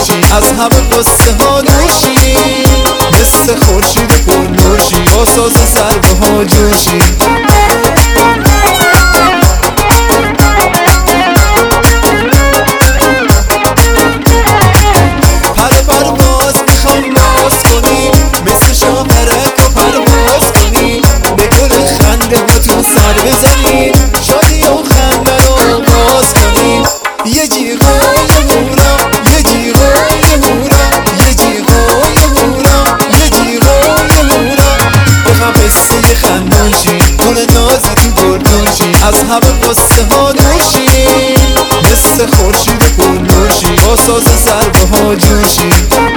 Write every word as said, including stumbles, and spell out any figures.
باشی، از همه قصه ها دوشی، مثل خورشید پرنورشی، با ساز سربه ها جوشی. پر پرواز میخوام ناز کنی، مثل شاپرک و پرواز کنی، به گل خنده هاتون سر بزنی، شادی و خنده رو آغاز کنی. یه جیغای هورا، یه جیغای هورا، یه جیغای هورا، یه جیغای هورا، بخوام قصه خندون شی، گل نازتون گردون شی، از همه قصه ها دوشی، مثل خورشید پرنورشی، با ساز سربه ها جوشی.